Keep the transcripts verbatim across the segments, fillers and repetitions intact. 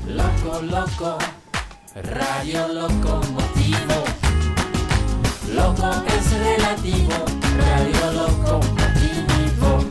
Loco, loco, Radio Locomotivo. Loco es relativo, Radio Locomotivo.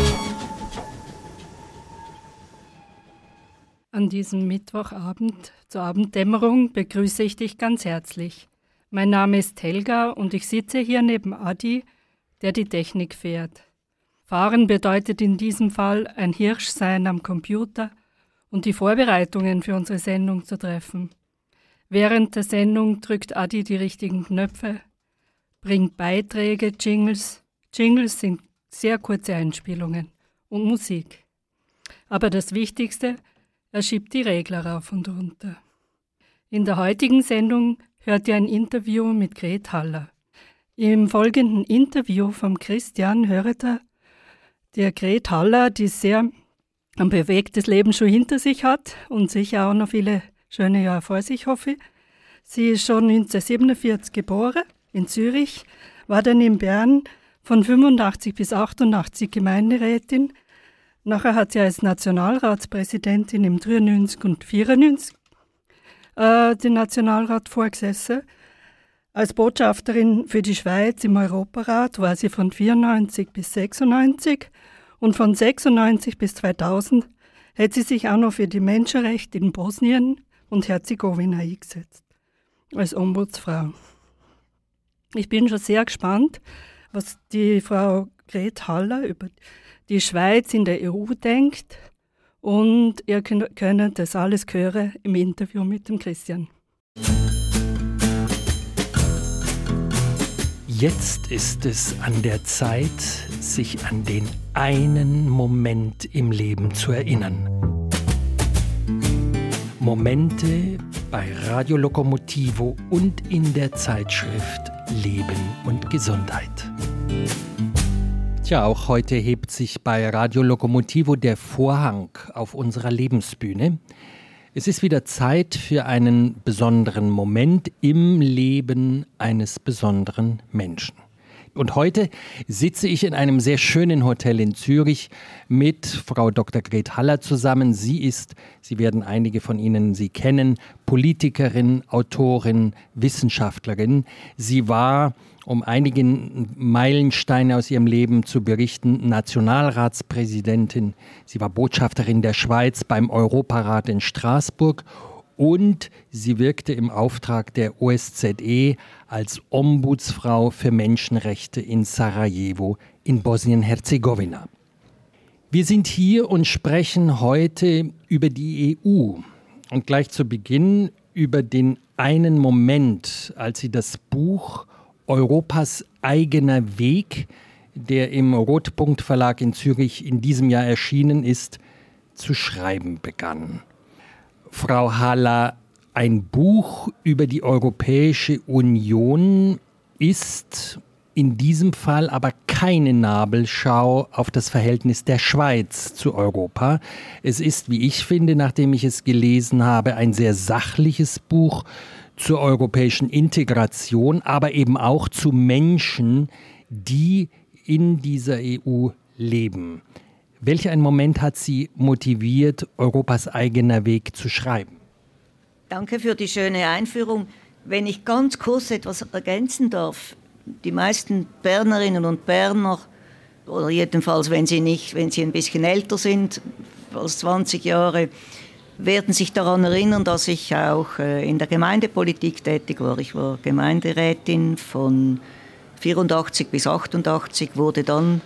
An diesem Mittwochabend zur Abenddämmerung begrüße ich dich ganz herzlich. Mein Name ist Helga und ich sitze hier neben Adi, der die Technik fährt. Fahren bedeutet in diesem Fall ein Hirsch sein am Computer und die Vorbereitungen für unsere Sendung zu treffen. Während der Sendung drückt Adi die richtigen Knöpfe, bringt Beiträge, Jingles. Jingles sind sehr kurze Einspielungen und Musik. Aber das Wichtigste, er schiebt die Regler rauf und runter. In der heutigen Sendung hört ihr ein Interview mit Gret Haller. Im folgenden Interview vom Christian hört ihr der Gret Haller, die sehr ein bewegtes Leben schon hinter sich hat und sicher auch noch viele schöne Jahre vor sich, hoffe ich. Sie ist schon neunzehnhundertsiebenundvierzig geboren in Zürich, war dann in Bern von fünfundachtzig bis achtundachtzig Gemeinderätin. Nachher hat sie als Nationalratspräsidentin im dreiundneunzig und vierundneunzig äh, den Nationalrat vorgesessen. Als Botschafterin für die Schweiz im Europarat war sie von vierundneunzig bis sechsundneunzig und von sechsundneunzig bis zweitausend hat sie sich auch noch für die Menschenrechte in Bosnien und Herzegowina eingesetzt, als Ombudsfrau. Ich bin schon sehr gespannt, was die Frau Gret Haller über die Schweiz in der E U denkt, und ihr könnt das alles hören im Interview mit dem Christian. Jetzt ist es an der Zeit, sich an den einen Moment im Leben zu erinnern. Momente bei Radio Locomotivo und in der Zeitschrift Leben und Gesundheit. Tja, auch heute hebt sich bei Radio Locomotivo der Vorhang auf unserer Lebensbühne. Es ist wieder Zeit für einen besonderen Moment im Leben eines besonderen Menschen. Und heute sitze ich in einem sehr schönen Hotel in Zürich mit Frau Doktor Gret Haller zusammen. Sie ist, Sie werden einige von Ihnen sie kennen, Politikerin, Autorin, Wissenschaftlerin. Sie war, um einige Meilensteine aus ihrem Leben zu berichten, Nationalratspräsidentin. Sie war Botschafterin der Schweiz beim Europarat in Straßburg und sie wirkte im Auftrag der O S Z E als Ombudsfrau für Menschenrechte in Sarajevo in Bosnien-Herzegowina. Wir sind hier und sprechen heute über die E U und gleich zu Beginn über den einen Moment, als sie das Buch Europas eigener Weg, der im Rotpunkt Verlag in Zürich in diesem Jahr erschienen ist, zu schreiben begann. Frau Haller, ein Buch über die Europäische Union ist in diesem Fall aber keine Nabelschau auf das Verhältnis der Schweiz zu Europa. Es ist, wie ich finde, nachdem ich es gelesen habe, ein sehr sachliches Buch zur europäischen Integration, aber eben auch zu Menschen, die in dieser E U leben. Welch ein Moment hat Sie motiviert, Europas eigener Weg zu schreiben? Danke für die schöne Einführung. Wenn ich ganz kurz etwas ergänzen darf. Die meisten Bernerinnen und Berner, oder jedenfalls, wenn sie nicht, wenn sie ein bisschen älter sind als zwanzig Jahre, werden sich daran erinnern, dass ich auch in der Gemeindepolitik tätig war. Ich war Gemeinderätin von vierundachtzig bis achtundachtzig, wurde dann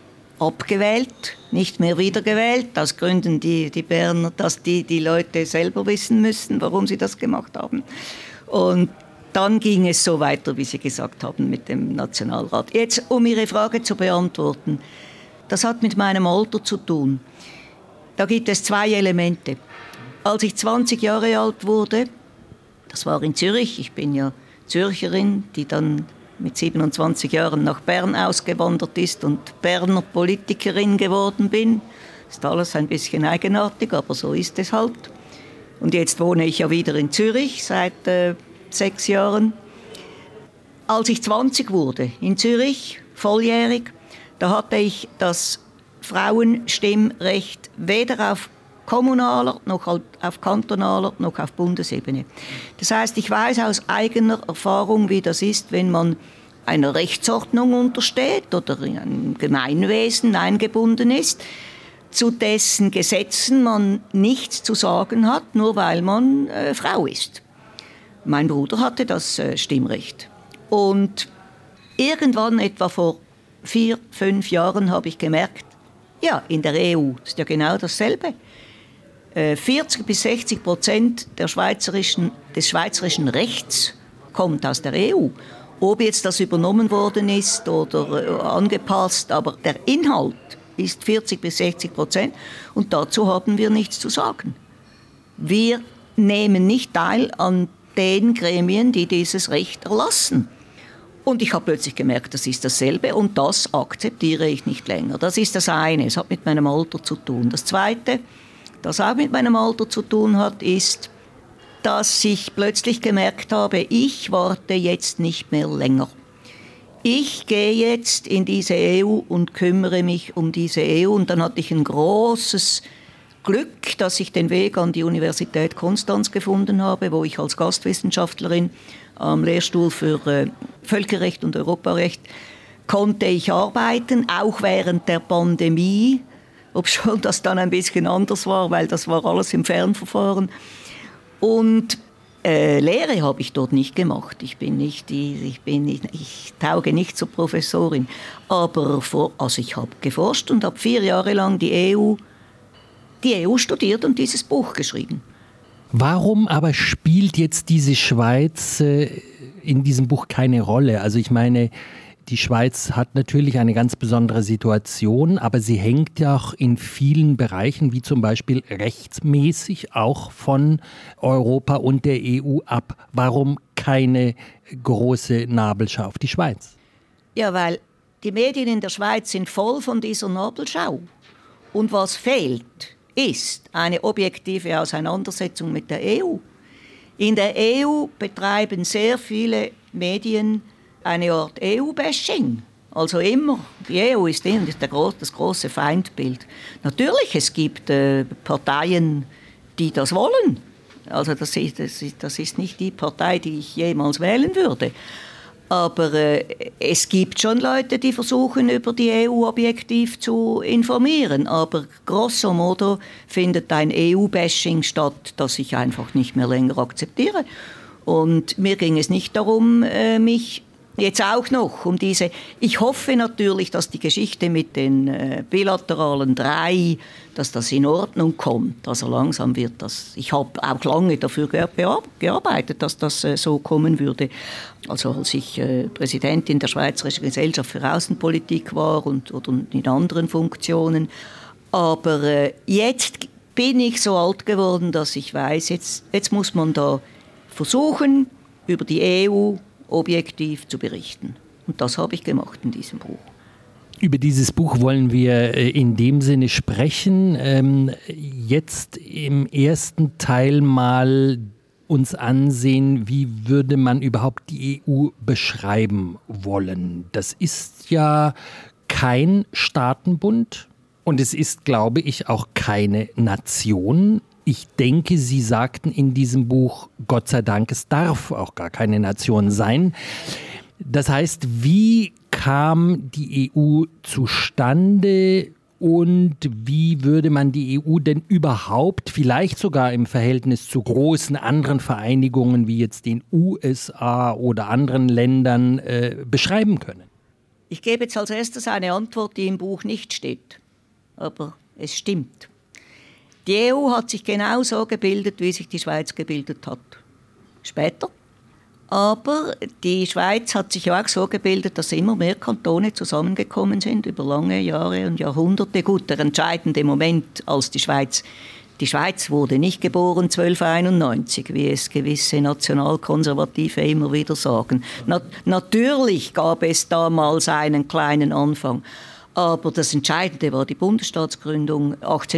abgewählt, nicht mehr wiedergewählt, aus Gründen, die die Berner, dass die, die Leute selber wissen müssen, warum sie das gemacht haben. Und dann ging es so weiter, wie Sie gesagt haben, mit dem Nationalrat. Jetzt, um Ihre Frage zu beantworten, das hat mit meinem Alter zu tun. Da gibt es zwei Elemente. Als ich zwanzig Jahre alt wurde, das war in Zürich, ich bin ja Zürcherin, die dann mit siebenundzwanzig Jahren nach Bern ausgewandert ist und Berner Politikerin geworden bin. Ist alles ein bisschen eigenartig, aber so ist es halt. Und jetzt wohne ich ja wieder in Zürich seit äh, sechs Jahren. Als ich zwanzig wurde, in Zürich, volljährig, da hatte ich das Frauenstimmrecht weder auf kommunaler, noch auf kantonaler, noch auf Bundesebene. Das heißt, ich weiß aus eigener Erfahrung, wie das ist, wenn man einer Rechtsordnung untersteht oder in ein Gemeinwesen eingebunden ist, zu dessen Gesetzen man nichts zu sagen hat, nur weil man äh, Frau ist. Mein Bruder hatte das äh, Stimmrecht. Und irgendwann, etwa vor vier, fünf Jahren, habe ich gemerkt, ja, in der E U ist ja genau dasselbe. Äh, vierzig bis sechzig Prozent der schweizerischen, des schweizerischen Rechts kommt aus der E U. Ob jetzt das übernommen worden ist oder äh, angepasst, aber der Inhalt ist vierzig bis sechzig Prozent und dazu haben wir nichts zu sagen. Wir nehmen nicht teil an den Gremien, die dieses Recht erlassen. Und ich habe plötzlich gemerkt, das ist dasselbe und das akzeptiere ich nicht länger. Das ist das eine, es hat mit meinem Alter zu tun. Das zweite, das auch mit meinem Alter zu tun hat, ist, dass ich plötzlich gemerkt habe, ich warte jetzt nicht mehr länger. Ich gehe jetzt in diese E U und kümmere mich um diese E U. Und dann hatte ich ein großes Glück, dass ich den Weg an die Universität Konstanz gefunden habe, wo ich als Gastwissenschaftlerin am Lehrstuhl für äh, Völkerrecht und Europarecht konnte ich arbeiten, auch während der Pandemie, obschon das dann ein bisschen anders war, weil das war alles im Fernverfahren. Und äh, Lehre habe ich dort nicht gemacht. Ich bin nicht die, ich bin nicht, ich tauge nicht zur Professorin. Aber vor, also ich habe geforscht und habe vier Jahre lang die E U, die E U studiert und dieses Buch geschrieben. Warum aber spielt jetzt diese Schweiz äh, in diesem Buch keine Rolle? Also ich meine, die Schweiz hat natürlich eine ganz besondere Situation, aber sie hängt ja auch in vielen Bereichen, wie zum Beispiel rechtsmäßig, auch von Europa und der E U ab. Warum keine große Nabelschau auf die Schweiz? Ja, weil die Medien in der Schweiz sind voll von dieser Nabelschau. Und was fehlt, ist eine objektive Auseinandersetzung mit der E U. In der E U betreiben sehr viele Medien eine Art E U-Bashing. Also immer, die E U ist das große Feindbild. Natürlich, es gibt äh, Parteien, die das wollen. Also das ist, das, ist, das ist nicht die Partei, die ich jemals wählen würde. Aber äh, es gibt schon Leute, die versuchen, über die E U objektiv zu informieren. Aber grosso modo findet ein E U-Bashing statt, das ich einfach nicht mehr länger akzeptiere. Und mir ging es nicht darum, äh, mich jetzt auch noch um diese... Ich hoffe natürlich, dass die Geschichte mit den äh, bilateralen drei, dass das in Ordnung kommt. Also langsam wird das... Ich habe auch lange dafür gearbeitet, dass das äh, so kommen würde. Also als ich äh, Präsidentin der Schweizerischen Gesellschaft für Außenpolitik war und oder in anderen Funktionen. Aber äh, jetzt bin ich so alt geworden, dass ich weiß, jetzt, jetzt muss man da versuchen, über die E U objektiv zu berichten. Und das habe ich gemacht in diesem Buch. Über dieses Buch wollen wir in dem Sinne sprechen. Ähm, jetzt im ersten Teil mal uns ansehen, wie würde man überhaupt die E U beschreiben wollen. Das ist ja kein Staatenbund und es ist, glaube ich, auch keine Nation. Ich denke, Sie sagten in diesem Buch, Gott sei Dank, es darf auch gar keine Nation sein. Das heißt, wie kam die E U zustande und wie würde man die E U denn überhaupt, vielleicht sogar im Verhältnis zu großen anderen Vereinigungen wie jetzt den U S A oder anderen Ländern äh, beschreiben können? Ich gebe jetzt als erstes eine Antwort, die im Buch nicht steht, aber es stimmt. Die E U hat sich genau so gebildet, wie sich die Schweiz gebildet hat. Später. Aber die Schweiz hat sich auch so gebildet, dass immer mehr Kantone zusammengekommen sind, über lange Jahre und Jahrhunderte. Gut, der entscheidende Moment, als die Schweiz... Die Schweiz wurde nicht geboren zwölfhunderteinundneunzig, wie es gewisse Nationalkonservative immer wieder sagen. Na, natürlich gab es damals einen kleinen Anfang. Aber das Entscheidende war die Bundesstaatsgründung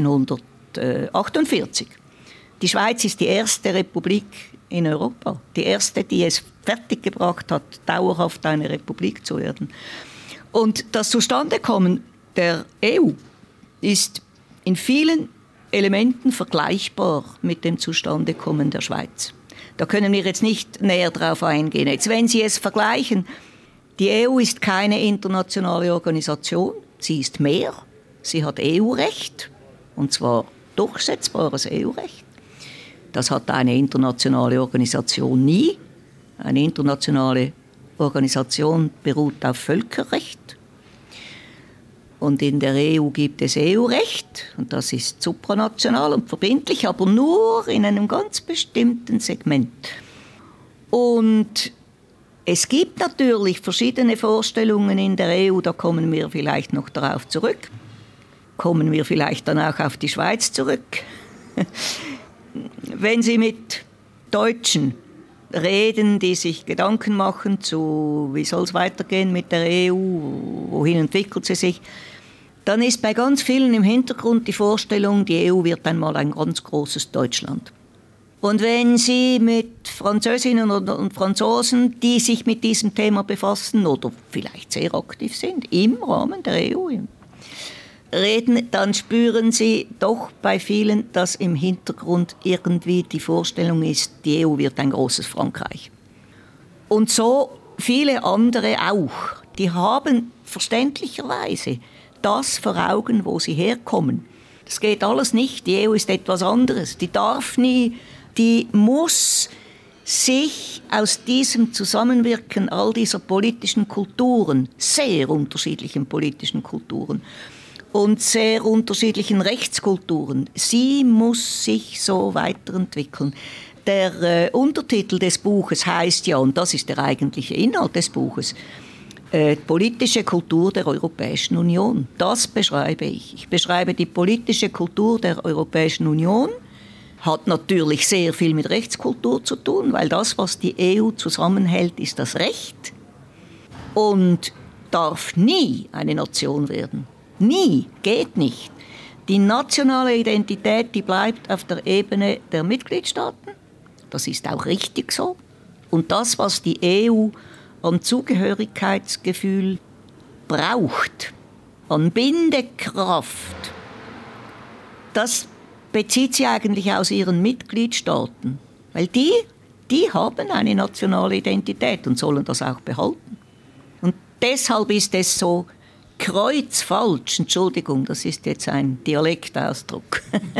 achtzehnhundertachtundvierzig. Die Schweiz ist die erste Republik in Europa, die erste, die es fertiggebracht hat, dauerhaft eine Republik zu werden. Und das Zustandekommen der E U ist in vielen Elementen vergleichbar mit dem Zustandekommen der Schweiz. Da können wir jetzt nicht näher drauf eingehen. Jetzt, wenn Sie es vergleichen, die E U ist keine internationale Organisation, sie ist mehr. Sie hat E U-Recht, und zwar durchsetzbares E U-Recht. Das hat eine internationale Organisation nie. Eine internationale Organisation beruht auf Völkerrecht. Und in der E U gibt es E U-Recht, und das ist supranational und verbindlich, aber nur in einem ganz bestimmten Segment. Und es gibt natürlich verschiedene Vorstellungen in der E U, da kommen wir vielleicht noch darauf zurück. Kommen wir vielleicht dann auch auf die Schweiz zurück. Wenn Sie mit Deutschen reden, die sich Gedanken machen zu, wie soll es weitergehen mit der E U, wohin entwickelt sie sich, dann ist bei ganz vielen im Hintergrund die Vorstellung, die E U wird einmal ein ganz großes Deutschland. Und wenn Sie mit Französinnen und Franzosen, die sich mit diesem Thema befassen oder vielleicht sehr aktiv sind, im Rahmen der E U reden, dann spüren Sie doch bei vielen, dass im Hintergrund irgendwie die Vorstellung ist, die E U wird ein großes Frankreich. Und so viele andere auch, die haben verständlicherweise das vor Augen, wo sie herkommen. Das geht alles nicht, die E U ist etwas anderes, die darf nie, die muss sich aus diesem Zusammenwirken all dieser politischen Kulturen, sehr unterschiedlichen politischen Kulturen, und sehr unterschiedlichen Rechtskulturen. Sie muss sich so weiterentwickeln. Der äh, Untertitel des Buches heißt ja, und das ist der eigentliche Inhalt des Buches, äh, politische Kultur der Europäischen Union. Das beschreibe ich. Ich beschreibe die politische Kultur der Europäischen Union. Hat natürlich sehr viel mit Rechtskultur zu tun, weil das, was die E U zusammenhält, ist das Recht und darf nie eine Nation werden. Nie, geht nicht. Die nationale Identität, die bleibt auf der Ebene der Mitgliedstaaten. Das ist auch richtig so. Und das, was die E U an Zugehörigkeitsgefühl braucht, an Bindekraft, das bezieht sie eigentlich aus ihren Mitgliedstaaten. Weil die, die haben eine nationale Identität und sollen das auch behalten. Und deshalb ist es so kreuzfalsch, Entschuldigung, das ist jetzt ein Dialektausdruck.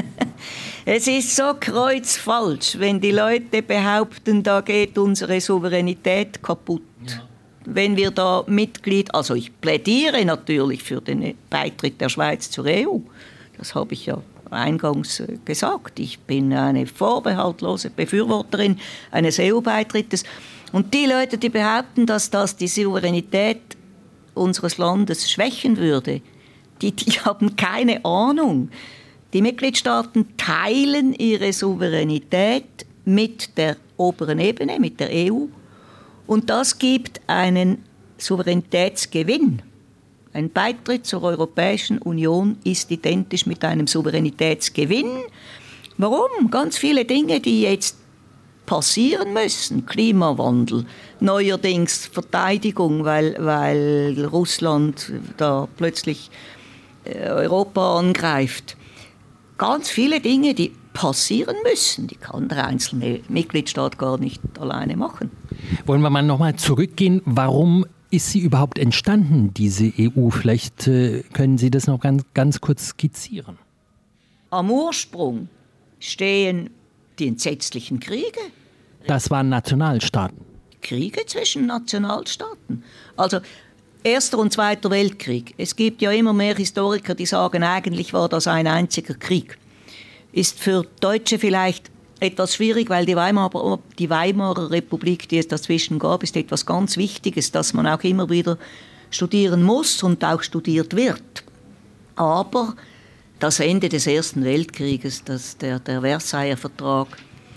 Es ist so kreuzfalsch, wenn die Leute behaupten, da geht unsere Souveränität kaputt. Ja. Wenn wir da Mitglied, also ich plädiere natürlich für den Beitritt der Schweiz zur E U, das habe ich ja eingangs gesagt. Ich bin eine vorbehaltlose Befürworterin eines E U-Beitrittes. Und die Leute, die behaupten, dass das die Souveränität unseres Landes schwächen würde, die, die haben keine Ahnung. Die Mitgliedstaaten teilen ihre Souveränität mit der oberen Ebene, mit der E U. Und das gibt einen Souveränitätsgewinn. Ein Beitritt zur Europäischen Union ist identisch mit einem Souveränitätsgewinn. Warum? Ganz viele Dinge, die jetzt passieren müssen. Klimawandel, neuerdings Verteidigung, weil, weil Russland da plötzlich Europa angreift. Ganz viele Dinge, die passieren müssen, die kann der einzelne Mitgliedstaat gar nicht alleine machen. Wollen wir mal nochmal zurückgehen, warum ist sie überhaupt entstanden, diese E U? Vielleicht äh, können Sie das noch ganz, ganz kurz skizzieren. Am Ursprung stehen die entsetzlichen Kriege. Das waren Nationalstaaten. Kriege zwischen Nationalstaaten. Also Erster und Zweiter Weltkrieg. Es gibt ja immer mehr Historiker, die sagen, eigentlich war das ein einziger Krieg. Ist für Deutsche vielleicht etwas schwierig, weil die Weimarer, die Weimarer Republik, die es dazwischen gab, ist etwas ganz Wichtiges, das man auch immer wieder studieren muss und auch studiert wird. Aber das Ende des Ersten Weltkrieges, das, der, der Versailler Vertrag,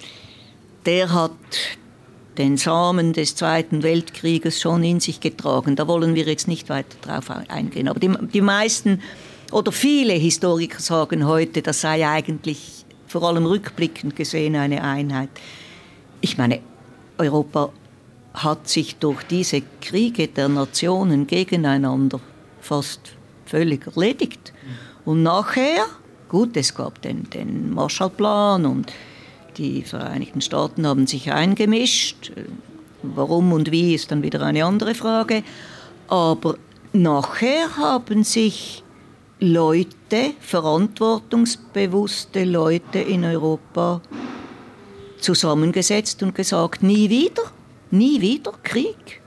der hat den Samen des Zweiten Weltkrieges schon in sich getragen. Da wollen wir jetzt nicht weiter drauf eingehen. Aber die, die meisten oder viele Historiker sagen heute, das sei eigentlich vor allem rückblickend gesehen eine Einheit. Ich meine, Europa hat sich durch diese Kriege der Nationen gegeneinander fast völlig erledigt. Und nachher Gut, es gab den, den Marshallplan und die Vereinigten Staaten haben sich eingemischt. Warum und wie ist dann wieder eine andere Frage. Aber nachher haben sich Leute, verantwortungsbewusste Leute in Europa zusammengesetzt und gesagt, nie wieder, nie wieder Krieg.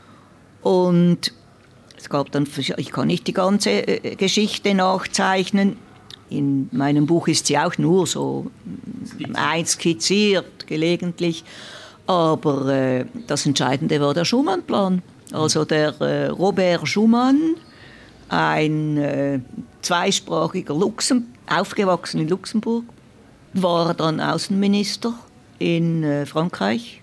Und es gab dann, ich kann nicht die ganze Geschichte nachzeichnen, in meinem Buch ist sie auch nur so skizziert, gelegentlich, aber äh, das Entscheidende war der Schuman-Plan. Also der äh, Robert Schuman, ein äh, zweisprachiger Luxem, aufgewachsen in Luxemburg, war dann Außenminister in äh, Frankreich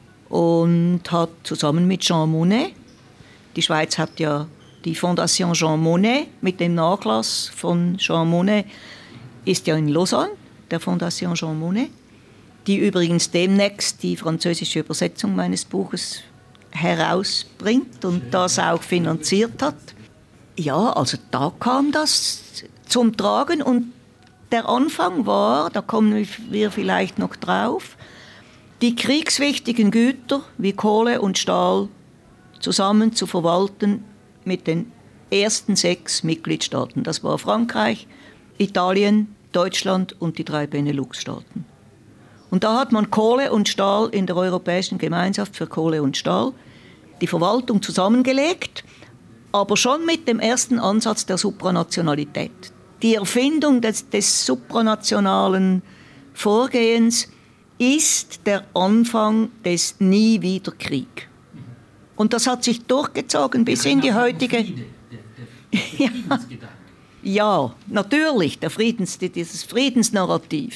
und hat zusammen mit Jean Monnet, die Schweiz hat ja die Fondation Jean Monnet mit dem Nachlass von Jean Monnet, ist ja in Lausanne, der Fondation Jean Monnet, die übrigens demnächst die französische Übersetzung meines Buches herausbringt und das auch finanziert hat. Ja, also da kam das zum Tragen und der Anfang war, da kommen wir vielleicht noch drauf, die kriegswichtigen Güter wie Kohle und Stahl zusammen zu verwalten mit den ersten sechs Mitgliedstaaten. Das war Frankreich, Italien, Deutschland und die drei Benelux-Staaten. Und da hat man Kohle und Stahl in der Europäischen Gemeinschaft für Kohle und Stahl die Verwaltung zusammengelegt, aber schon mit dem ersten Ansatz der Supranationalität. Die Erfindung des, des supranationalen Vorgehens ist der Anfang des Nie wieder Krieg. Und das hat sich durchgezogen bis in die heutige... Friede, der, der, der ja, ja, natürlich, der Friedens, dieses Friedensnarrativ.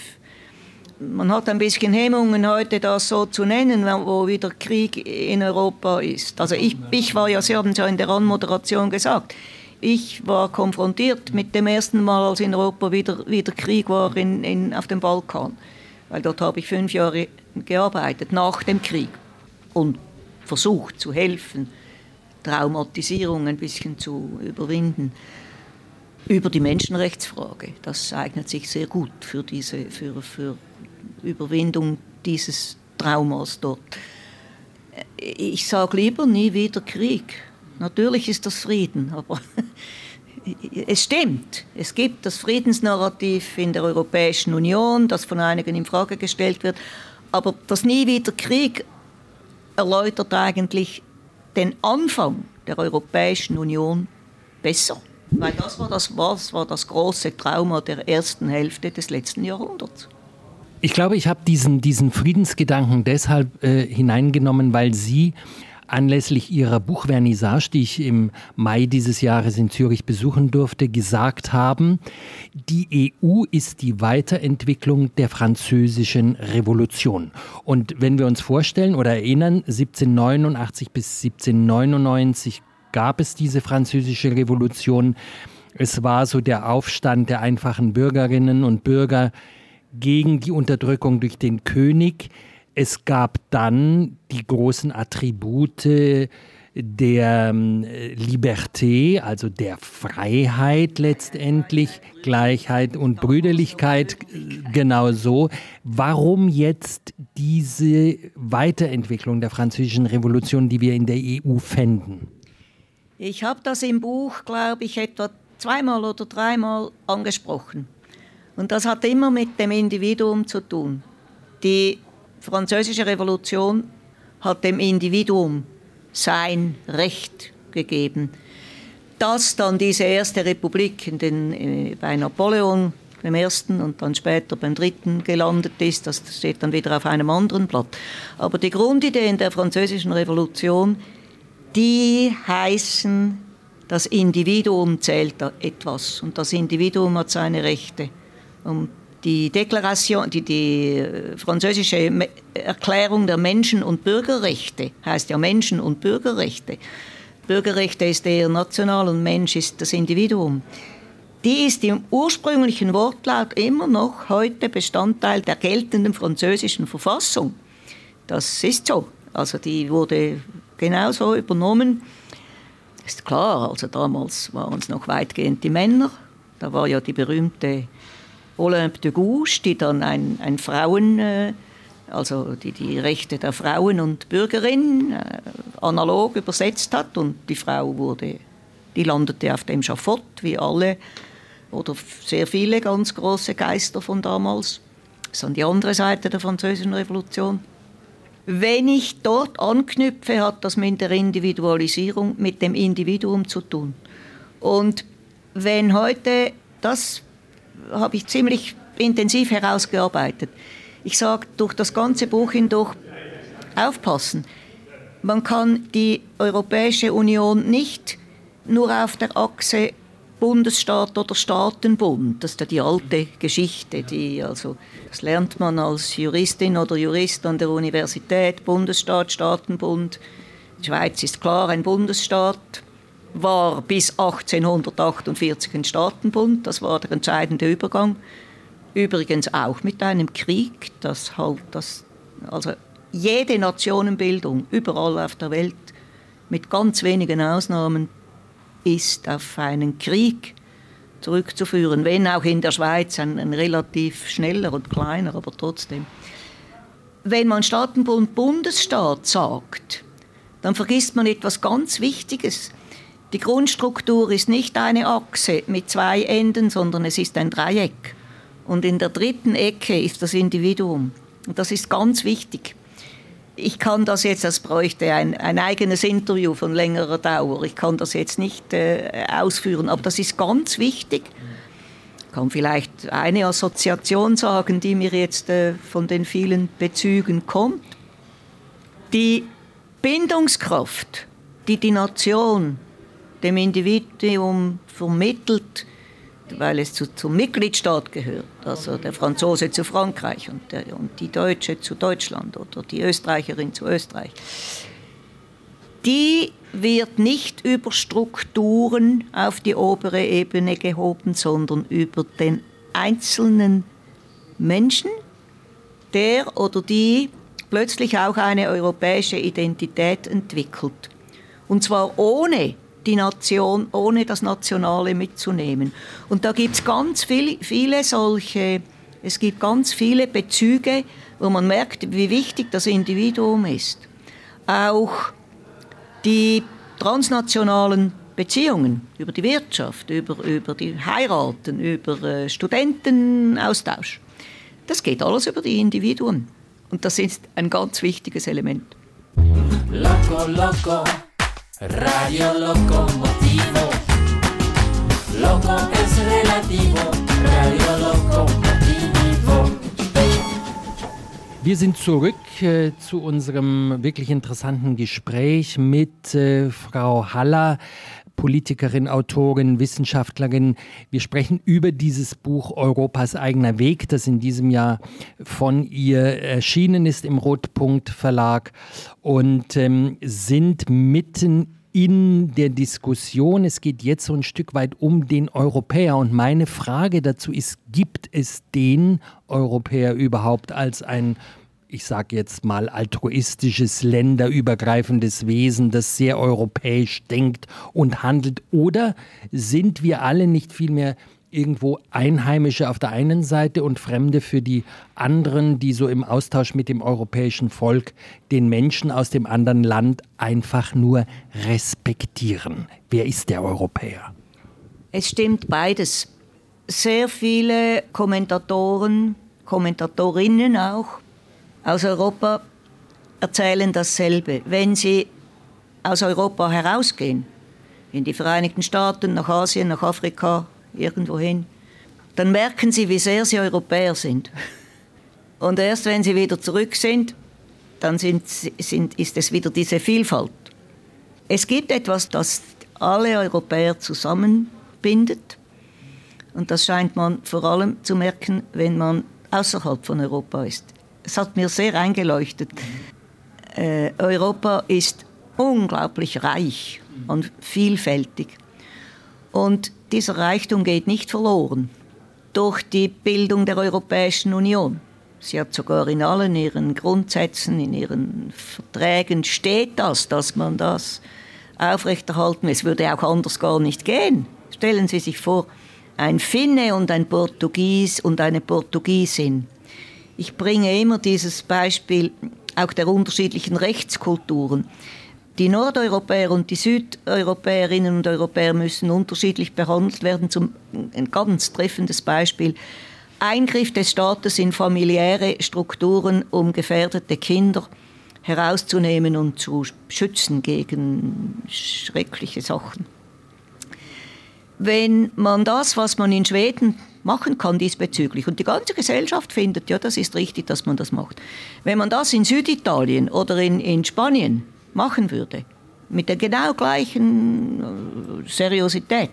Man hat ein bisschen Hemmungen, heute das so zu nennen, wo wieder Krieg in Europa ist. Also ich, ich war ja, Sie haben es ja in der Anmoderation gesagt, ich war konfrontiert mit dem ersten Mal, als in Europa wieder, wieder Krieg war in, in, auf dem Balkan. Weil dort habe ich fünf Jahre gearbeitet, nach dem Krieg. Und versucht zu helfen, Traumatisierung ein bisschen zu überwinden. Über die Menschenrechtsfrage, das eignet sich sehr gut für diese, für, für Überwindung dieses Traumas dort. Ich sage lieber nie wieder Krieg. Natürlich ist das Frieden, aber es stimmt. Es gibt das Friedensnarrativ in der Europäischen Union, das von einigen in Frage gestellt wird, aber das Nie wieder Krieg erläutert eigentlich den Anfang der Europäischen Union besser. Weil das war das, was war das große Trauma der ersten Hälfte des letzten Jahrhunderts. Ich glaube, ich habe diesen, diesen Friedensgedanken deshalb äh, hineingenommen, weil Sie anlässlich Ihrer Buchvernissage, die ich im Mai dieses Jahres in Zürich besuchen durfte, gesagt haben, die E U ist die Weiterentwicklung der französischen Revolution. Und wenn wir uns vorstellen oder erinnern, siebzehnhundertneunundachtzig bis siebzehnhundertneunundneunzig gab es diese französische Revolution. Es war so der Aufstand der einfachen Bürgerinnen und Bürger gegen die Unterdrückung durch den König. Es gab dann die großen Attribute der äh, Liberté, also der Freiheit letztendlich, Gleichheit und Brüderlichkeit, äh, genau so. Warum jetzt diese Weiterentwicklung der französischen Revolution, die wir in der E U fänden? Ich habe das im Buch, glaube ich, etwa zweimal oder dreimal angesprochen. Und das hat immer mit dem Individuum zu tun. Die Französische Revolution hat dem Individuum sein Recht gegeben. Dass dann diese erste Republik in den, äh, bei Napoleon, dem ersten und dann später beim dritten gelandet ist, das steht dann wieder auf einem anderen Blatt. Aber die Grundidee in der Französischen Revolution, die heißen, das Individuum zählt etwas und das Individuum hat seine Rechte. Und die Deklaration, die, die französische Erklärung der Menschen- und Bürgerrechte heißt ja Menschen- und Bürgerrechte. Bürgerrechte ist eher national und Mensch ist das Individuum. Die ist im ursprünglichen Wortlaut immer noch heute Bestandteil der geltenden französischen Verfassung. Das ist so. Also die wurde genauso übernommen. Ist klar, also damals waren es noch weitgehend die Männer. Da war ja die berühmte Olympe de Gouges, die dann ein, ein Frauen, äh, also die, die Rechte der Frauen und Bürgerinnen äh, analog übersetzt hat. Und die Frau wurde, die landete auf dem Schafott, wie alle oder sehr viele ganz große Geister von damals. Das ist an die andere Seite der Französischen Revolution. Wenn ich dort anknüpfe, hat das mit der Individualisierung, mit dem Individuum zu tun. Und wenn heute, das habe ich ziemlich intensiv herausgearbeitet, ich sage durch das ganze Buch hindurch, aufpassen, man kann die Europäische Union nicht nur auf der Achse Bundesstaat oder Staatenbund, das ist ja die alte Geschichte, die, also, das lernt man als Juristin oder Jurist an der Universität, Bundesstaat, Staatenbund. Die Schweiz ist klar ein Bundesstaat, war bis achtzehnhundertachtundvierzig ein Staatenbund, das war der entscheidende Übergang. Übrigens auch mit einem Krieg, das halt, das, also jede Nationenbildung überall auf der Welt, mit ganz wenigen Ausnahmen, ist auf einen Krieg zurückzuführen, wenn auch in der Schweiz ein, ein relativ schneller und kleiner, aber trotzdem. Wenn man Staatenbund Bundesstaat sagt, dann vergisst man etwas ganz Wichtiges. Die Grundstruktur ist nicht eine Achse mit zwei Enden, sondern es ist ein Dreieck. Und in der dritten Ecke ist das Individuum. Und das ist ganz wichtig. Ich kann das jetzt, das bräuchte ein, ein eigenes Interview von längerer Dauer. Ich kann das jetzt nicht äh, ausführen, aber das ist ganz wichtig. Ich kann vielleicht eine Assoziation sagen, die mir jetzt äh, von den vielen Bezügen kommt. Die Bindungskraft, die die Nation dem Individuum vermittelt, weil es zu, zum Mitgliedstaat gehört, also der Franzose zu Frankreich und, der, und die Deutsche zu Deutschland oder die Österreicherin zu Österreich, die wird nicht über Strukturen auf die obere Ebene gehoben, sondern über den einzelnen Menschen, der oder die plötzlich auch eine europäische Identität entwickelt. Und zwar ohne die Nation, ohne das Nationale mitzunehmen. Und da gibt es ganz viel, viele solche, es gibt ganz viele Bezüge, wo man merkt, wie wichtig das Individuum ist. Auch die transnationalen Beziehungen über die Wirtschaft, über, über die Heiraten, über äh, Studentenaustausch, das geht alles über die Individuen. Und das ist ein ganz wichtiges Element. Loco, loco. Radio Locomotivo, loco es relativo, Radio Locomotivo. Wir sind zurück äh, zu unserem wirklich interessanten Gespräch mit äh, Frau Haller, Politikerin, Autorin, Wissenschaftlerin. Wir sprechen über dieses Buch Europas eigener Weg, das in diesem Jahr von ihr erschienen ist im Rotpunkt Verlag und ähm, sind mitten in der Diskussion. Es geht jetzt so ein Stück weit um den Europäer und meine Frage dazu ist, gibt es den Europäer überhaupt als ein, ich sage jetzt mal, altruistisches, länderübergreifendes Wesen, das sehr europäisch denkt und handelt? Oder sind wir alle nicht vielmehr irgendwo Einheimische auf der einen Seite und Fremde für die anderen, die so im Austausch mit dem europäischen Volk den Menschen aus dem anderen Land einfach nur respektieren? Wer ist der Europäer? Es stimmt beides. Sehr viele Kommentatoren, Kommentatorinnen auch, aus Europa erzählen dasselbe. Wenn sie aus Europa herausgehen, in die Vereinigten Staaten, nach Asien, nach Afrika, irgendwohin, dann merken sie, wie sehr sie Europäer sind. Und erst wenn sie wieder zurück sind, dann sind, sind, ist es wieder diese Vielfalt. Es gibt etwas, das alle Europäer zusammenbindet. Und das scheint man vor allem zu merken, wenn man außerhalb von Europa ist. Es hat mir sehr eingeleuchtet. Äh, Europa ist unglaublich reich und vielfältig. Und dieser Reichtum geht nicht verloren durch die Bildung der Europäischen Union. Sie hat sogar in allen ihren Grundsätzen, in ihren Verträgen steht das, dass man das aufrechterhalten will. Es würde auch anders gar nicht gehen. Stellen Sie sich vor, ein Finne und ein Portugies und eine Portugiesin. Ich bringe immer dieses Beispiel auch der unterschiedlichen Rechtskulturen. Die Nordeuropäer und die Südeuropäerinnen und Europäer müssen unterschiedlich behandelt werden. Zum, ein ganz treffendes Beispiel: Eingriff des Staates in familiäre Strukturen, um gefährdete Kinder herauszunehmen und zu schützen gegen schreckliche Sachen. Wenn man das, was man in Schweden machen kann diesbezüglich, und die ganze Gesellschaft findet, ja, das ist richtig, dass man das macht. Wenn man das in Süditalien oder in, in Spanien machen würde, mit der genau gleichen Seriosität,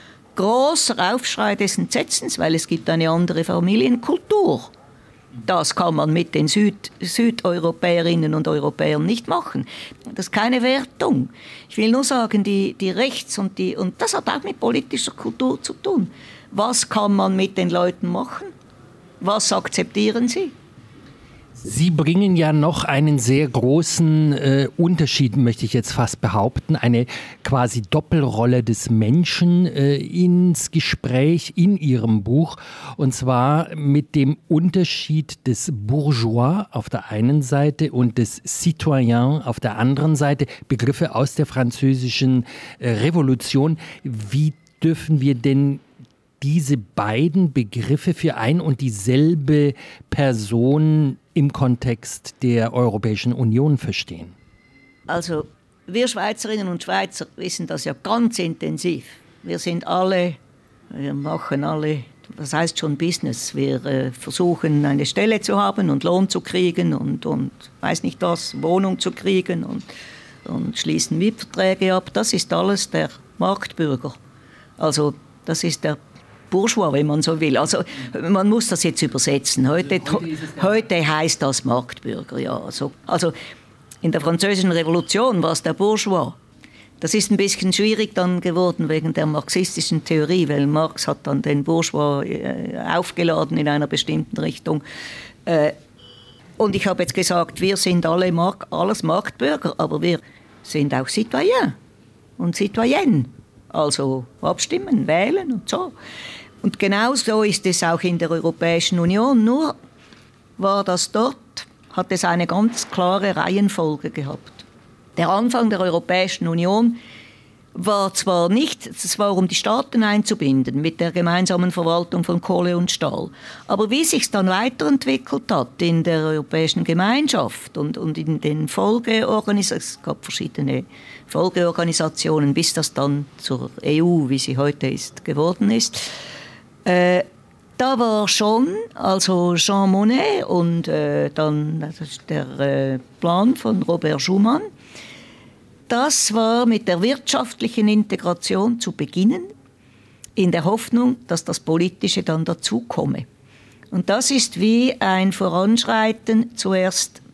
großer Aufschrei des Entsetzens, weil es gibt eine andere Familienkultur. Das kann man mit den Süd- Südeuropäerinnen und Europäern nicht machen. Das ist keine Wertung. Ich will nur sagen, die, die Rechts- und die, und das hat auch mit politischer Kultur zu tun. Was kann man mit den Leuten machen? Was akzeptieren sie? Sie bringen ja noch einen sehr großen äh, Unterschied, möchte ich jetzt fast behaupten, eine quasi Doppelrolle des Menschen äh, ins Gespräch in Ihrem Buch. Und zwar mit dem Unterschied des Bourgeois auf der einen Seite und des Citoyen auf der anderen Seite. Begriffe aus der französischen äh, Revolution. Wie dürfen wir denn diese beiden Begriffe für ein und dieselbe Person im Kontext der Europäischen Union verstehen? Also wir Schweizerinnen und Schweizer wissen das ja ganz intensiv. Wir sind alle, wir machen alle, das heißt schon Business. Wir äh, versuchen eine Stelle zu haben und Lohn zu kriegen und, und weiß nicht was, Wohnung zu kriegen und, und schließen Mietverträge ab. Das ist alles der Marktbürger. Also das ist der Bourgeois, wenn man so will. Also man muss das jetzt übersetzen. Heute, also heute, heute heißt das Marktbürger. Ja. Also, also in der Französischen Revolution war es der Bourgeois. Das ist ein bisschen schwierig dann geworden wegen der marxistischen Theorie, weil Marx hat dann den Bourgeois äh, aufgeladen in einer bestimmten Richtung. Äh, und ich habe jetzt gesagt, wir sind alle Mark- alles Marktbürger, aber wir sind auch Citoyen und Citoyenne. Also abstimmen, wählen und so. Und genau so ist es auch in der Europäischen Union. Nur war das dort, hat es eine ganz klare Reihenfolge gehabt. Der Anfang der Europäischen Union war zwar nicht, es war um die Staaten einzubinden mit der gemeinsamen Verwaltung von Kohle und Stahl, aber wie sich es dann weiterentwickelt hat in der Europäischen Gemeinschaft und, und in den Folgeorganisationen, es gab verschiedene Folgeorganisationen, bis das dann zur E U, wie sie heute ist, geworden ist, Äh, da war schon, also Jean Monnet und äh, dann der äh, Plan von Robert Schuman, das war mit der wirtschaftlichen Integration zu beginnen, in der Hoffnung, dass das Politische dann dazukomme. Und das ist wie ein Voranschreiten, zuerst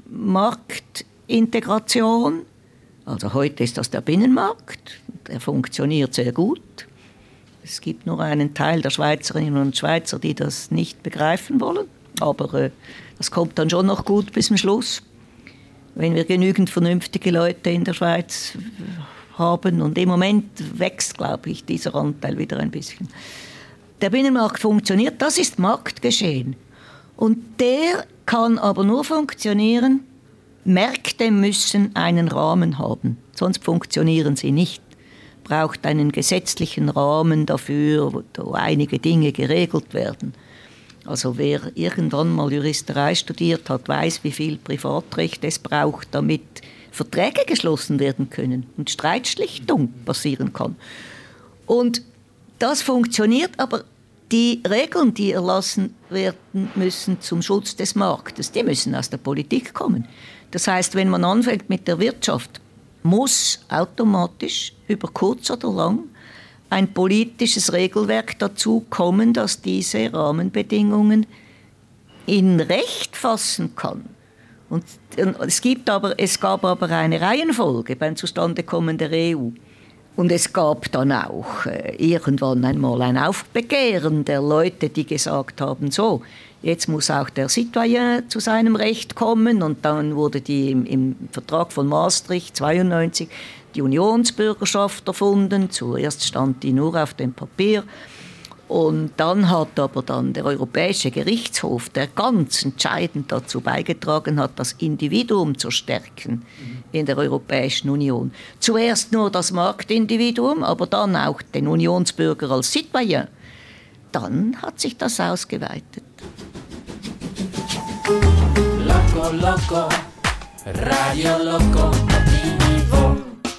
Marktintegration, also heute ist das der Binnenmarkt, der funktioniert sehr gut. Es gibt nur einen Teil der Schweizerinnen und Schweizer, die das nicht begreifen wollen. Aber äh, das kommt dann schon noch gut bis zum Schluss. Wenn wir genügend vernünftige Leute in der Schweiz haben. Und im Moment wächst, glaube ich, dieser Anteil wieder ein bisschen. Der Binnenmarkt funktioniert, das ist Marktgeschehen. Und der kann aber nur funktionieren, Märkte müssen einen Rahmen haben. Sonst funktionieren sie nicht. Braucht einen gesetzlichen Rahmen dafür, wo einige Dinge geregelt werden. Also wer irgendwann mal Juristerei studiert hat, weiß, wie viel Privatrecht es braucht, damit Verträge geschlossen werden können und Streitschlichtung passieren kann. Und das funktioniert, aber die Regeln, die erlassen werden müssen zum Schutz des Marktes, die müssen aus der Politik kommen. Das heißt, wenn man anfängt mit der Wirtschaft, muss automatisch über kurz oder lang ein politisches Regelwerk dazu kommen, das diese Rahmenbedingungen in Recht fassen kann. Und es, gibt aber, es gab aber eine Reihenfolge beim Zustandekommen der E U. Und es gab dann auch äh, irgendwann einmal ein Aufbegehren der Leute, die gesagt haben, so, jetzt muss auch der Citoyen zu seinem Recht kommen. Und dann wurde die im, im Vertrag von Maastricht zweiundneunzig die Unionsbürgerschaft erfunden. Zuerst stand die nur auf dem Papier. Und dann hat aber dann der Europäische Gerichtshof, der ganz entscheidend dazu beigetragen hat, das Individuum zu stärken in der Europäischen Union. Zuerst nur das Marktindividuum, aber dann auch den Unionsbürger als Citoyen. Dann hat sich das ausgeweitet. Loco, loco, Radio Lokomotivo.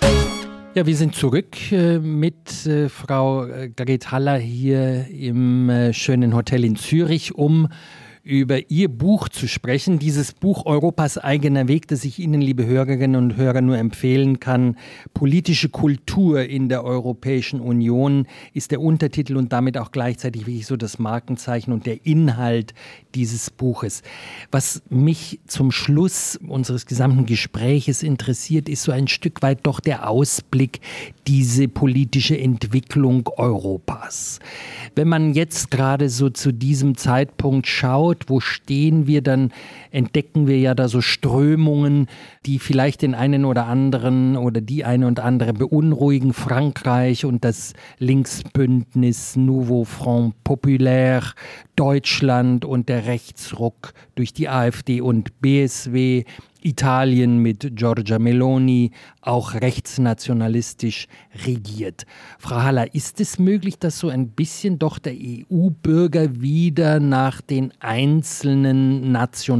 Ja, wir sind zurück äh, mit äh, Frau Gret Haller hier im äh, schönen Hotel in Zürich, um über Ihr Buch zu sprechen. Dieses Buch Europas eigener Weg, das ich Ihnen, liebe Hörerinnen und Hörer, nur empfehlen kann. Politische Kultur in der Europäischen Union ist der Untertitel und damit auch gleichzeitig wirklich so das Markenzeichen und der Inhalt dieses Buches. Was mich zum Schluss unseres gesamten Gespräches interessiert, ist so ein Stück weit doch der Ausblick, diese politische Entwicklung Europas. Wenn man jetzt gerade so zu diesem Zeitpunkt schaut, wo stehen wir, dann entdecken wir ja da so Strömungen, die vielleicht den einen oder anderen oder die eine und andere beunruhigen. Frankreich und das Linksbündnis Nouveau Front Populaire, Deutschland und der Rechtsruck durch die AfD und B S W, Italien mit Giorgia Meloni, auch rechtsnationalistisch regiert. Frau Haller, ist es möglich, dass so ein bisschen doch der E U-Bürger wieder nach den einzelnen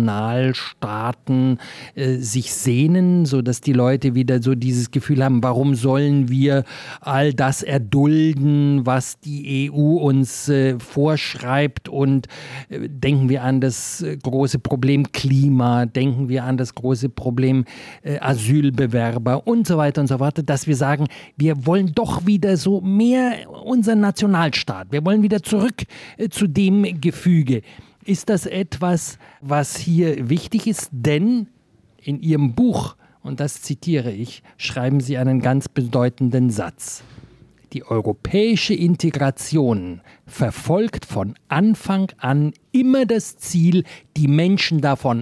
Nationalstaaten äh, sich sehnen, sodass die Leute wieder so dieses Gefühl haben, warum sollen wir all das erdulden, was die E U uns äh, vorschreibt, und äh, denken wir an das äh, große Problem Klima, denken wir an das große Problem äh, Asylbewerber und so weiter und so weiter, dass wir sagen, wir wollen doch wieder so mehr unseren Nationalstaat. Wir wollen wieder zurück äh, zu dem Gefüge. Ist das etwas, was hier wichtig ist? Denn in Ihrem Buch, und das zitiere ich, schreiben Sie einen ganz bedeutenden Satz. Die europäische Integration verfolgt von Anfang an immer das Ziel, die Menschen davon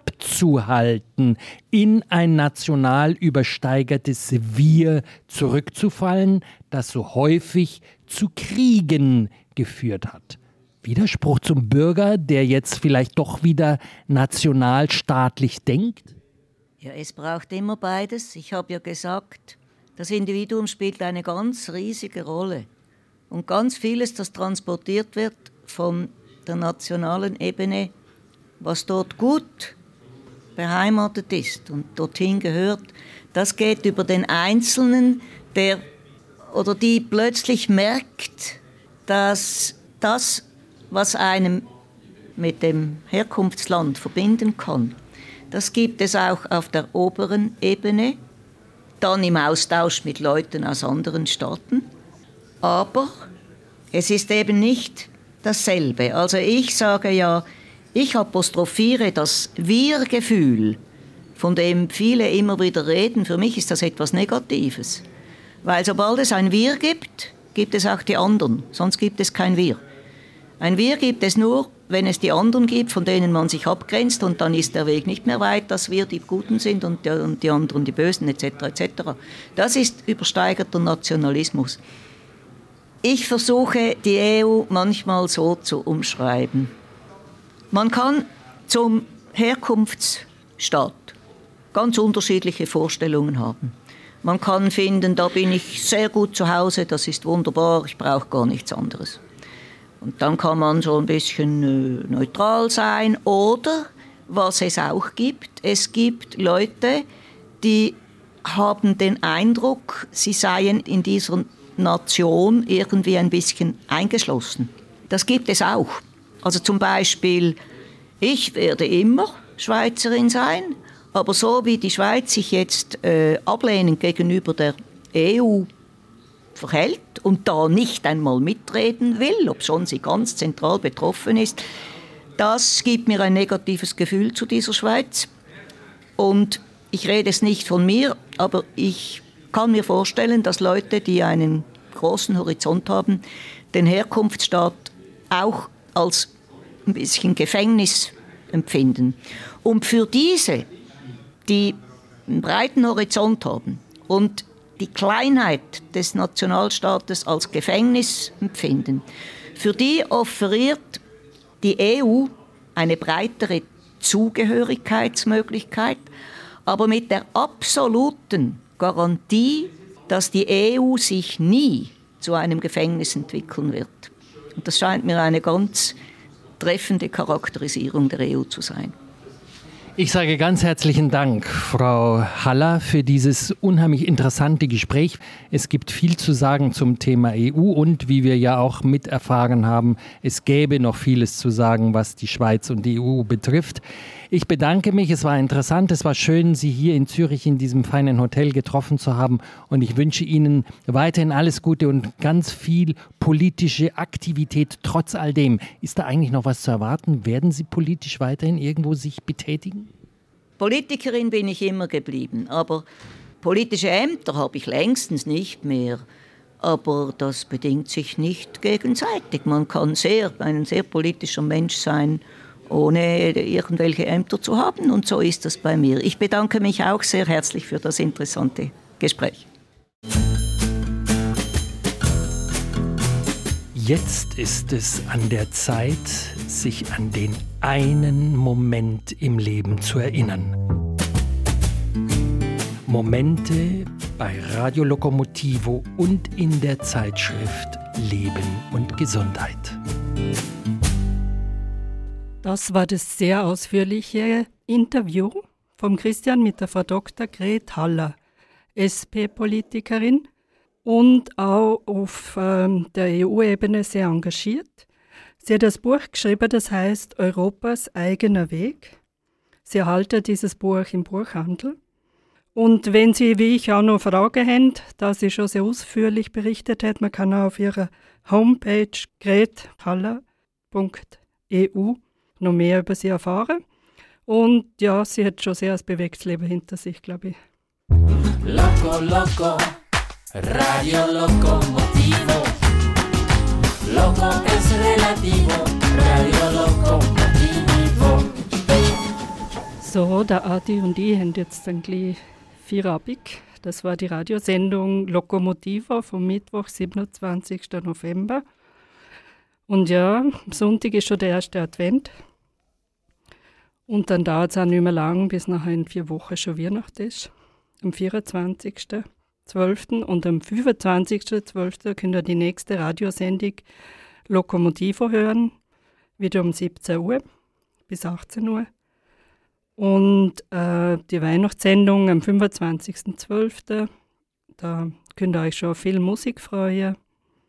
abzuhalten, in ein national übersteigertes Wir zurückzufallen, das so häufig zu Kriegen geführt hat. Widerspruch zum Bürger, der jetzt vielleicht doch wieder nationalstaatlich denkt? Ja, es braucht immer beides. Ich habe ja gesagt, das Individuum spielt eine ganz riesige Rolle. Und ganz vieles, das transportiert wird von der nationalen Ebene, was dort gut beheimatet ist und dorthin gehört, das geht über den Einzelnen, der oder die plötzlich merkt, dass das, was einem mit dem Herkunftsland verbinden kann, das gibt es auch auf der oberen Ebene, dann im Austausch mit Leuten aus anderen Staaten. Aber es ist eben nicht dasselbe. Also ich sage ja, ich apostrophiere das Wir-Gefühl, von dem viele immer wieder reden. Für mich ist das etwas Negatives. Weil sobald es ein Wir gibt, gibt es auch die anderen. Sonst gibt es kein Wir. Ein Wir gibt es nur, wenn es die anderen gibt, von denen man sich abgrenzt, und dann ist der Weg nicht mehr weit, dass wir die Guten sind und die, und die anderen die Bösen et cetera et cetera. Das ist übersteigerter Nationalismus. Ich versuche, die E U manchmal so zu umschreiben. Man kann zum Herkunftsstaat ganz unterschiedliche Vorstellungen haben. Man kann finden, da bin ich sehr gut zu Hause, das ist wunderbar, ich brauche gar nichts anderes. Und dann kann man so ein bisschen äh, neutral sein. Oder, was es auch gibt, es gibt Leute, die haben den Eindruck, sie seien in dieser Nation irgendwie ein bisschen eingeschlossen. Das gibt es auch. Also zum Beispiel, ich werde immer Schweizerin sein, aber so wie die Schweiz sich jetzt äh, ablehnend gegenüber der E U verhält und da nicht einmal mitreden will, obschon sie ganz zentral betroffen ist, das gibt mir ein negatives Gefühl zu dieser Schweiz. Und ich rede es nicht von mir, aber ich kann mir vorstellen, dass Leute, die einen großen Horizont haben, den Herkunftsstaat auch als ein bisschen Gefängnis empfinden. Und für diese, die einen breiten Horizont haben und die Kleinheit des Nationalstaates als Gefängnis empfinden, Für die offeriert die E U eine breitere Zugehörigkeitsmöglichkeit, aber mit der absoluten Garantie, dass die E U sich nie zu einem Gefängnis entwickeln wird. Und das scheint mir eine ganz treffende Charakterisierung der E U zu sein. Ich sage ganz herzlichen Dank, Frau Haller, für dieses unheimlich interessante Gespräch. Es gibt viel zu sagen zum Thema E U und wie wir ja auch mit erfahren haben, es gäbe noch vieles zu sagen, was die Schweiz und die E U betrifft. Ich bedanke mich, es war interessant, es war schön, Sie hier in Zürich in diesem feinen Hotel getroffen zu haben und ich wünsche Ihnen weiterhin alles Gute und ganz viel politische Aktivität trotz all dem. Ist da eigentlich noch was zu erwarten? Werden Sie politisch weiterhin irgendwo sich betätigen? Politikerin bin ich immer geblieben, aber politische Ämter habe ich längstens nicht mehr. Aber das bedingt sich nicht gegenseitig. Man kann sehr, ein sehr politischer Mensch sein, ohne irgendwelche Ämter zu haben. Und so ist das bei mir. Ich bedanke mich auch sehr herzlich für das interessante Gespräch. Jetzt ist es an der Zeit, sich an den einen Moment im Leben zu erinnern. Momente bei Radio Lokomotivo und in der Zeitschrift Leben und Gesundheit. Das war das sehr ausführliche Interview vom Christian mit der Frau Doktor Gret Haller, S P-Politikerin und auch auf ähm, der E U-Ebene sehr engagiert. Sie hat das Buch geschrieben, das heißt Europas eigener Weg. Sie erhalten dieses Buch im Buchhandel. Und wenn Sie, wie ich, auch noch Fragen haben, da sie schon sehr ausführlich berichtet hat, man kann auch auf ihrer Homepage gret haller punkt e u noch mehr über sie erfahren. Und ja, sie hat schon sehr ein bewegtes Leben hinter sich, glaube ich. Loco, loco, Radio Locomotivo. Loco es relativo, Radio Locomotivo. So, der Adi und ich haben jetzt dann gleich Feierabend. Das war die Radiosendung Locomotivo vom Mittwoch, siebenundzwanzigsten November. Und ja, am Sonntag ist schon der erste Advent. Und dann dauert es auch nicht mehr lang, bis nachher in vier Wochen schon Weihnachten ist. Am vierundzwanzigsten zwölften und am fünfundzwanzigsten zwölften könnt ihr die nächste Radiosendung Locomotivo hören. Wieder um siebzehn Uhr bis achtzehn Uhr. Und äh, die Weihnachtssendung am fünfundzwanzigsten zwölften Da könnt ihr euch schon auf viel Musik freuen.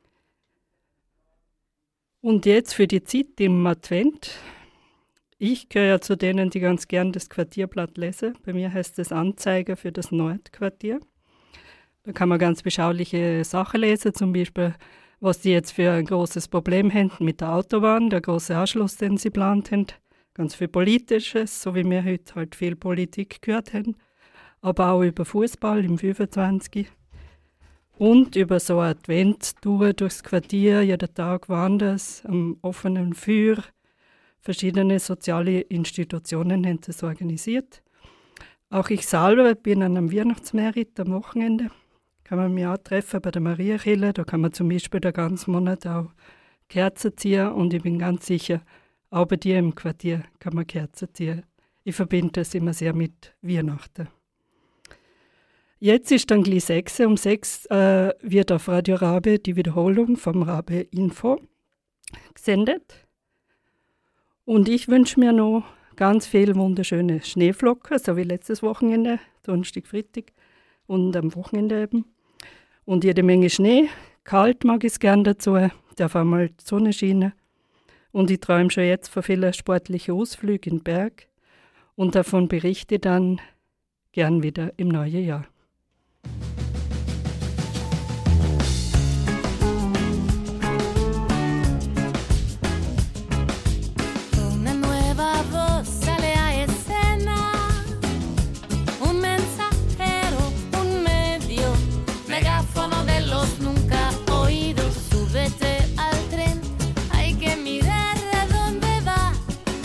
Und jetzt für die Zeit im Advent. Ich gehöre ja zu denen, die ganz gern das Quartierblatt lesen. Bei mir heißt es Anzeiger für das Nordquartier. Da kann man ganz beschauliche Sachen lesen, zum Beispiel, was die jetzt für ein großes Problem haben mit der Autobahn, der große Anschluss, den sie geplant haben. Ganz viel Politisches, so wie wir heute halt viel Politik gehört haben. Aber auch über Fußball im fünfundzwanzig. Und über so eine Adventstour durchs Quartier, jeden Tag woanders, am offenen Feuer. Verschiedene soziale Institutionen haben das organisiert. Auch ich selber bin an einem Weihnachtsmerit am Wochenende. Kann man mich auch treffen bei der Mariakirche. Da kann man zum Beispiel den ganzen Monat auch Kerzen ziehen. Und ich bin ganz sicher, auch bei dir im Quartier kann man Kerzen ziehen. Ich verbinde das immer sehr mit Weihnachten. Jetzt ist dann gleich sechs. Um sechs äh, wird auf Radio Rabe die Wiederholung vom Rabe Info gesendet. Und ich wünsche mir noch ganz viele wunderschöne Schneeflocken, so wie letztes Wochenende, Donnerstag, Freitag und am Wochenende eben. Und jede Menge Schnee. Kalt mag ich es gerne dazu, darf auch mal die Sonne scheinen. Und ich träume schon jetzt von vielen sportlichen Ausflügen in den Berg. Und davon berichte ich dann gern wieder im neuen Jahr.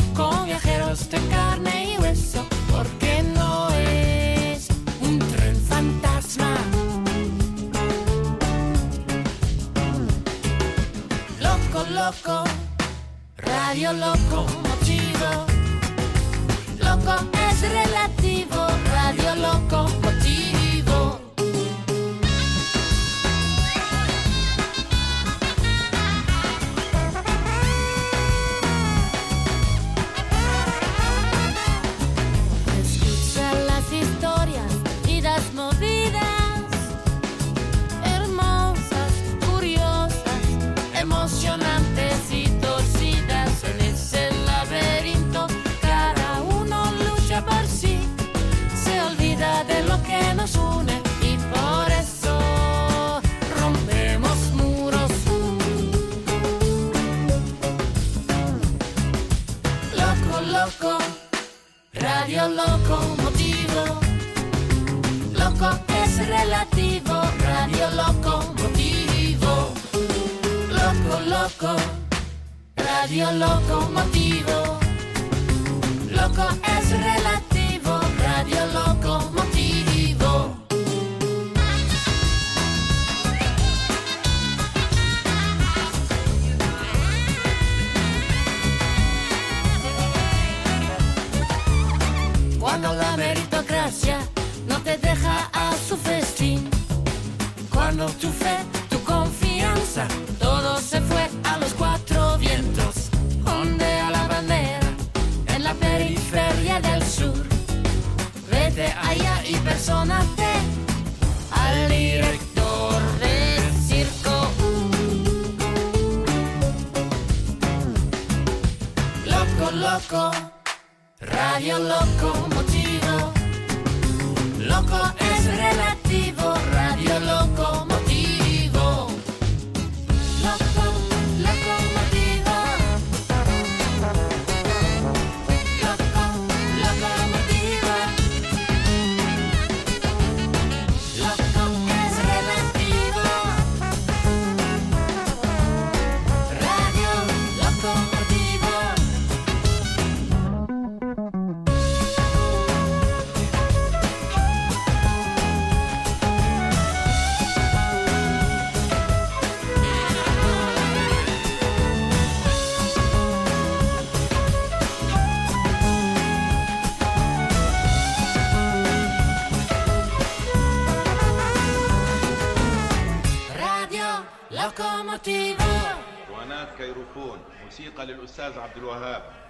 De carne y hueso, porque no es un tren Radio Locomotivo. Loco es relativo, Radio Locomotivo. Loco, loco, Radio Locomotivo. Loco es relativo, Radio Locomotivo. Cuando la meritocracia no te deja a su festín, cuando tu fe, tu confianza, todo se fue a los cuatro vientos, ondea la bandera en la periferia del sur. Vete allá y persónate al director del circo. Loco, loco, Radio Locomotivo. Loco es relativo, Radio Locomotivo. Loco, locomotivo. Loco, locomotivo. Loco es relativo. Radio Locomotivo. قناة كيروفون موسيقى للأستاذ عبد الوهاب.